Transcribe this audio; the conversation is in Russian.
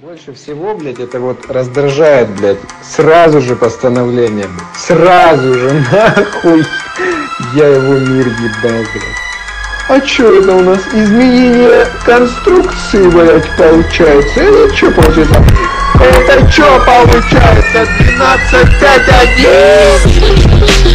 Больше всего, блядь, это вот раздражает, блядь, сразу же постановление, блядь, сразу же, нахуй, я его мир ебал, блядь. А чё это у нас изменение конструкции, блядь, получается? Это чё получается? Это чё получается? 12.5.1!